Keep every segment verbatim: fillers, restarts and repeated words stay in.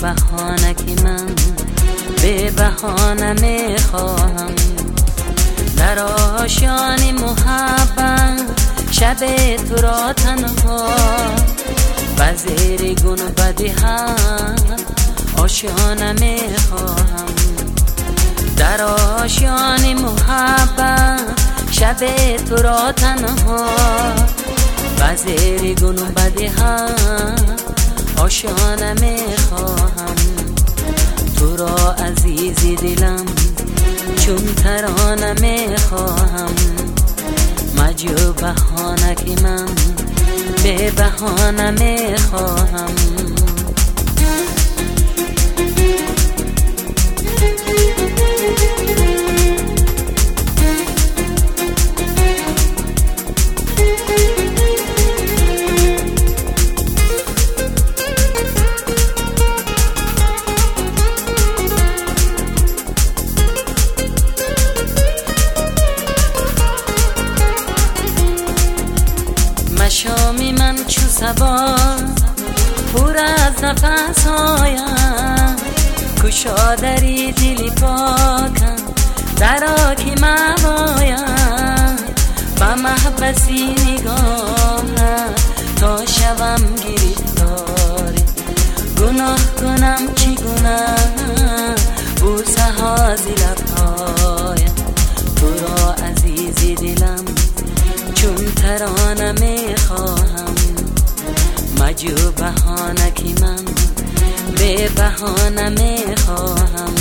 بهانه من به بهانه میخواهم در آشیان محبت شب تو را تنها و زیر گنبد هم آشیانه میخواهم در آشیان محبت شب تو را تنها و زیر گنبد هم آشیانه میخواهم تو را عزیزی دلم چون ترانه میخواهم مجو بهانه که من به بهانه میخواهم مشامی من چو صبا پر از نفس هایم کشا دری دلی پاکم در آکی موایم با محبسی نگاهم تا شوم گرفتاری گناه کنم چی گناه بوسه ها زی لبهایم تو را عزیزی دلم چون ترانه میخواهم مجو بهانه که من به بهانه میخواهم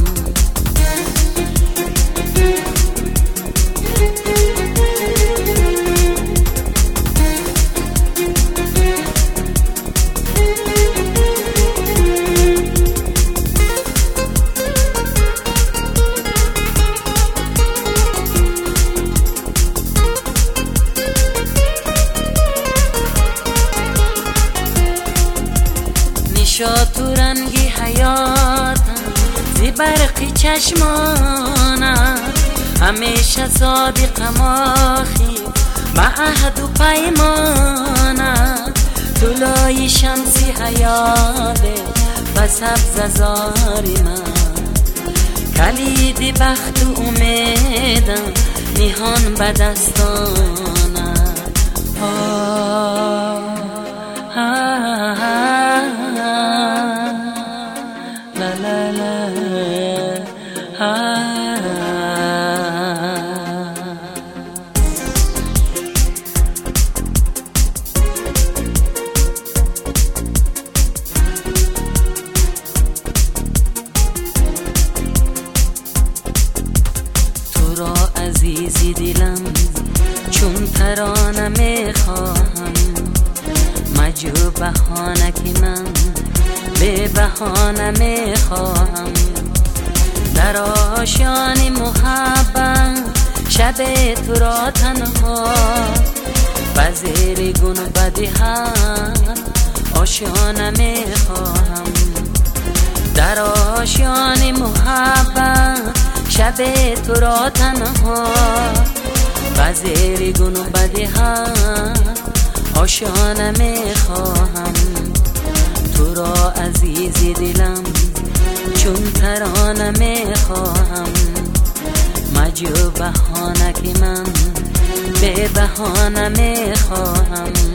نشا تو رنگی حیاتم زی برقی چشمانم همیشه صادقم آخی با عهد و پیمانم طلوع شمسی حیاته و سبز زاری من کلید بخت و امیدم نهان به دستانم آه آه آه لا لا لا آه تو را عزیزی دلم چون ترانه میخواهم مجو بهانه که من به بهانه میخواهم در آشیان محبت شب تو را تنها و زیر گنبد هم آشیانه میخواهم در آشیان محبت شب تو را تنها و زیر گنبد هم آشیانه میخواهم تو را عزیزی دلم چون ترانه میخواهم مجو بهانه که من به بهانه میخواهم